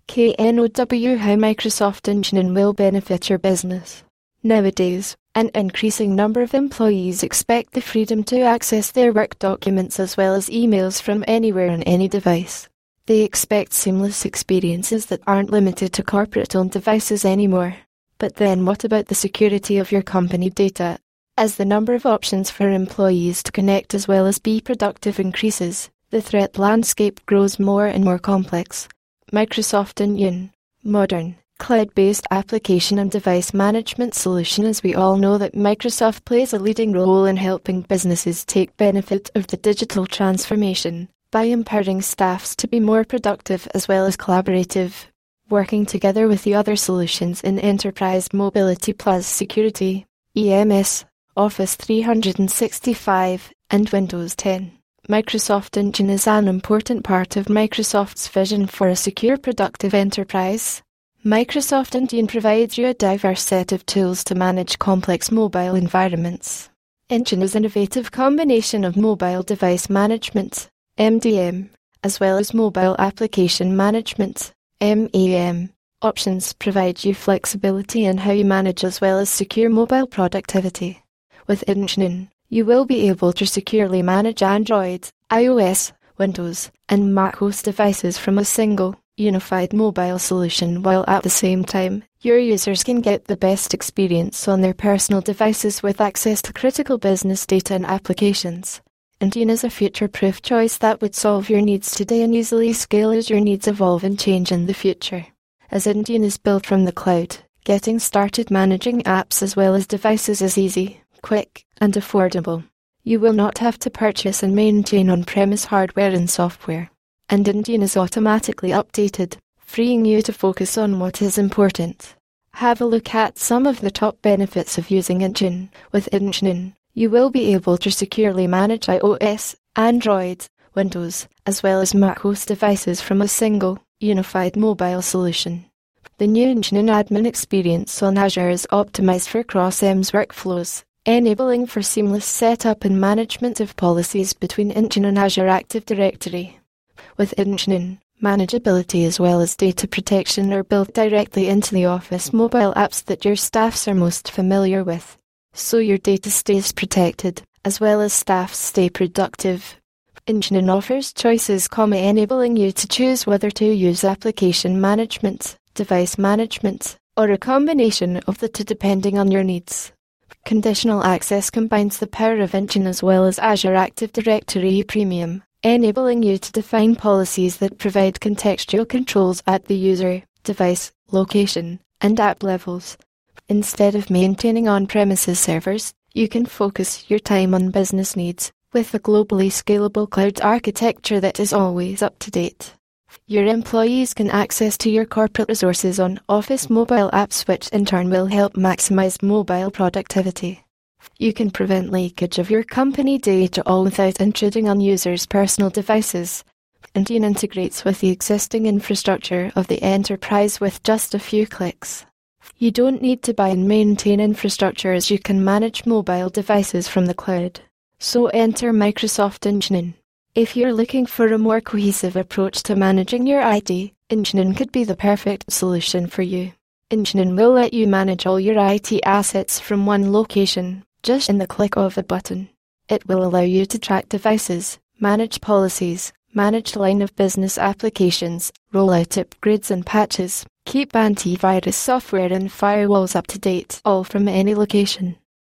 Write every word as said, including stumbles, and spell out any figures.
K N O W How Microsoft Engine will benefit your business. Nowadays, an increasing number of employees expect the freedom to access their work documents as well as emails from anywhere on any device. They expect seamless experiences that aren't limited to corporate-owned devices anymore. But then what about the security of your company data? As the number of options for employees to connect as well as be productive increases, the threat landscape grows more and more complex. Microsoft Intune, modern, cloud-based application and device management solution. As we all know that Microsoft plays a leading role in helping businesses take benefit of the digital transformation by empowering staffs to be more productive as well as collaborative, working together with the other solutions in enterprise mobility plus security, E M S, Office three sixty-five, and Windows ten. Microsoft Intune is an important part of Microsoft's vision for a secure, productive enterprise. Microsoft Intune provides you a diverse set of tools to manage complex mobile environments. Intune is an innovative combination of mobile device management, M D M, as well as mobile application management, M A M. Options provide you flexibility in how you manage as well as secure mobile productivity. With Intune, you will be able to securely manage Android, iOS, Windows, and macOS devices from a single, unified mobile solution, while at the same time, your users can get the best experience on their personal devices with access to critical business data and applications. Intune is a future-proof choice that would solve your needs today and easily scale as your needs evolve and change in the future. As Intune is built from the cloud, getting started managing apps as well as devices is easy, quick, and affordable. You will not have to purchase and maintain on-premise hardware and software. And Intune is automatically updated, freeing you to focus on what is important. Have a look at some of the top benefits of using Intune. With Intune, you will be able to securely manage iOS, Android, Windows, as well as macOS devices from a single, unified mobile solution. The new Intune admin experience on Azure is optimized for cross-E M S workflows, enabling for seamless setup and management of policies between Intune and Azure Active Directory. With Intune, manageability as well as data protection are built directly into the Office mobile apps that your staffs are most familiar with, so your data stays protected, as well as staff stay productive. Intune offers choices, enabling you to choose whether to use application management, device management, or a combination of the two depending on your needs. Conditional access combines the power of Intune as well as Azure Active Directory Premium, enabling you to define policies that provide contextual controls at the user, device, location, and app levels. Instead of maintaining on-premises servers, you can focus your time on business needs with a globally scalable cloud architecture that is always up to date. Your employees can access to your corporate resources on Office mobile apps, which in turn will help maximize mobile productivity. You can prevent leakage of your company data all without intruding on users' personal devices. Intune integrates with the existing infrastructure of the enterprise with just a few clicks. You don't need to buy and maintain infrastructure as you can manage mobile devices from the cloud. So enter Microsoft Intune. If you're looking for a more cohesive approach to managing your I T, Intune could be the perfect solution for you. Intune will let you manage all your I T assets from one location, just in the click of a button. It will allow you to track devices, manage policies, manage line of business applications, roll out upgrades and patches, keep antivirus software and firewalls up to date, all from any location.